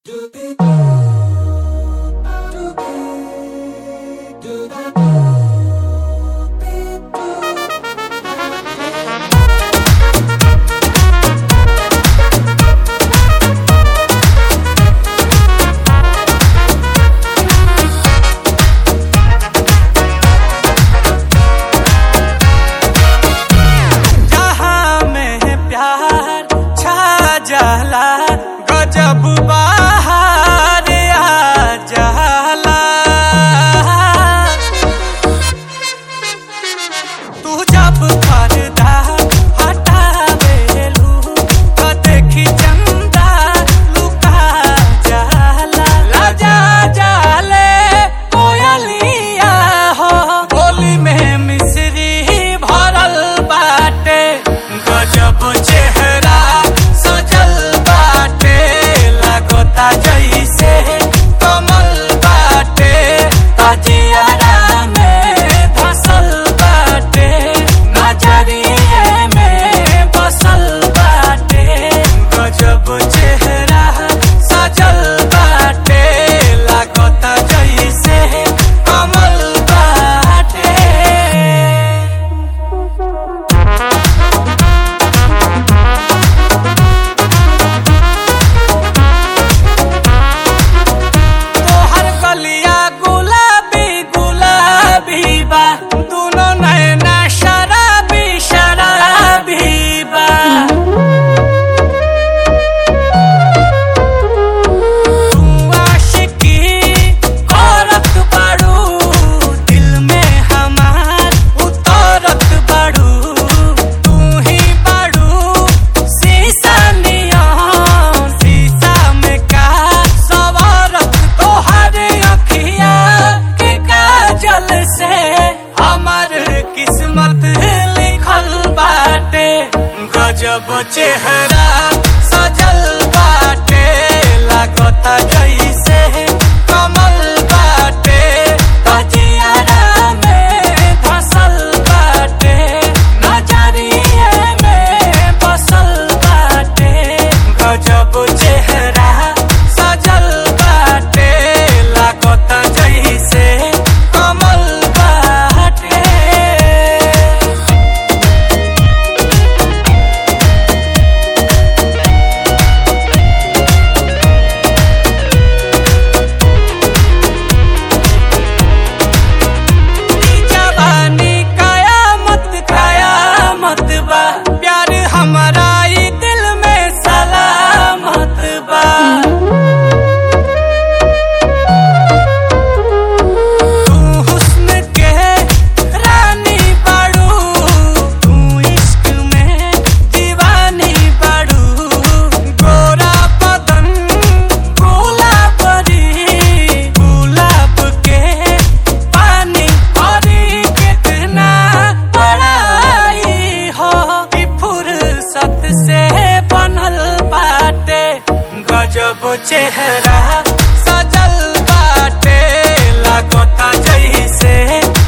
गजब बाहर आ जाला तू जब पर्दा हटावेलू तो देखी चंदा लुका जाला लजा जाले कोयलिया हो बोली में मिश्री भरल बाटे गजब चेहरा जैसे कमल बाटे ताजियारा में धसल बाटे नजरिए में बसल बाटे गजब चेहरा सजल बाटे लागता जैसे कमल बाटे दोनों नैना शराबी शराबी बा तू आशिकी औरत बाड़ू दिल में हमार उतरत बाड़ू तू ही बाड़ू शीशा नियन शीशा में का सवारत तोहर अखिया के काजल से हमार किस्मत लिखल बाटे गजब चेहरा सजल बाटे लागता जैसे कमल बाटे ताजियारा में धसल बाटे नजरिए में बसल बाटे गजब चेहरा सजल बाटे लागता जैसे कमल प्यार हमारा ही दिल में सलामत बा तू हुस्न के रानी बाड़ू तू इश्क में दीवानी बाड़ू गोरा बदन गुलाब के पानी और कितना बड़ाई हो फुर्सत से बनल बाटे गजब चेहरा सजल बाटे लागता जैसे